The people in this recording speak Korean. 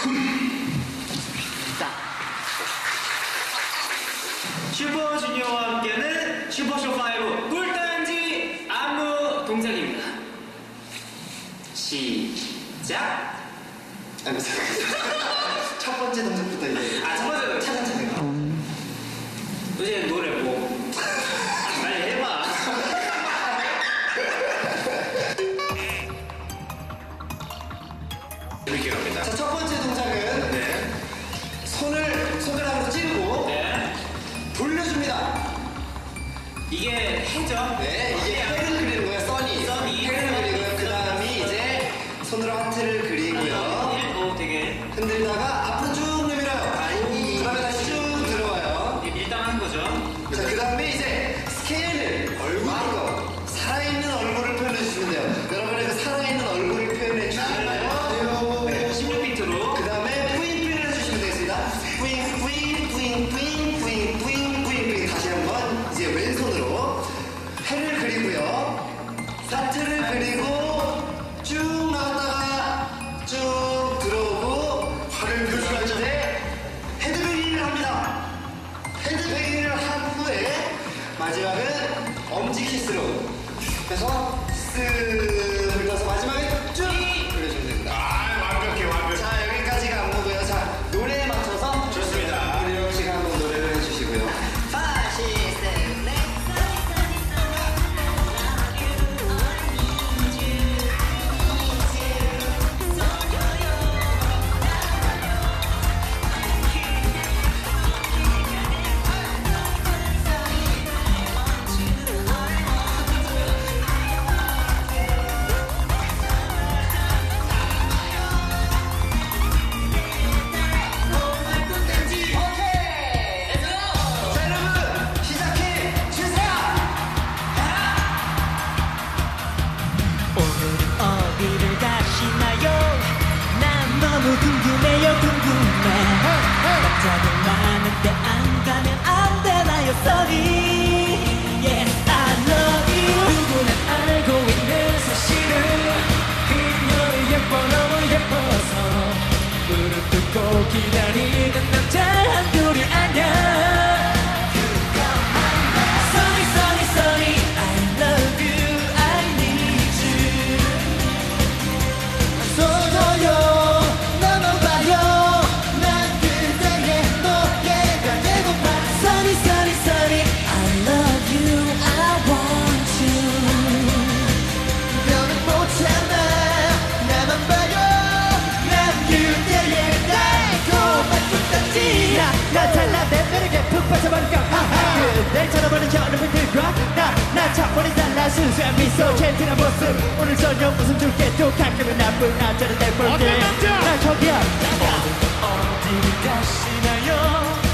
슈퍼주니어와 함께하는 슈퍼쇼5 꿀단지 안무 동작입니다. 시작! 첫 번째 동작부터 이제 첫 번째 동작 차근차근 이제 노래 뭐 빨리 해봐. 이렇게 갑니다. 자, 첫 번째 동작은 네. 손을 손가락으로 찌르고 네. 돌려줍니다. 이게 해죠? 네, 이게 해를 그리는 거예요. 써니. 해를 그리고요. 그 다음이 이제 손으로 하트를 그리고요. 오, 되게 흔들다가 앞으로 쭉 내밀어요. 그러면 다시 쭉 들어와요. 일단 하는 거죠. 자, 그 다음에 이제 스케일을 얼굴로 살아있는 얼굴을 표현해 주시면 돼요. 여러분의 그 살아있는 얼굴을 표현해 주시면요. 네. 16비트로. 그 다음에 뿌잉뿌잉을 해주시면 되겠습니다. 뿌잉뿌잉. 다시 한번 이제 왼손으로 해를 그리고요. 하트를 그리고 쭉 나왔다가 쭉 들어오고 화를 표시할 때 헤드뱅잉을 합니다. 헤드뱅잉을 한 후에 마지막은 엄지 키스로 해서 쓱 훑어서 마지막에 쭉 돌려주면 됩니다. 완벽해. 자, 여기까지가 안무고요. 자, 노래에 맞춰서 좋습니다. 우리 영 씨가 한번 노래를 해주시고요. 너무 궁금해 남자들 많은데 안 가면 안 되나요 sorry Yes I love you 누구나 알고 있는 사실은 그녀를 예뻐 너무 예뻐서 무릎 꿇고 기다리는 남자 한둘이 아냐 Sorry I love you I need you 서서요 나타나 내 매력에 푹 빠져버릴까 날 쳐다보는 여러분들과 나 차원이 달라 순수한 미소 젠틀한 모습 오늘 저녁 웃음 줄게 또 가끔은 나쁜 남자를 내볼게 나 저기야 어디를 가시나요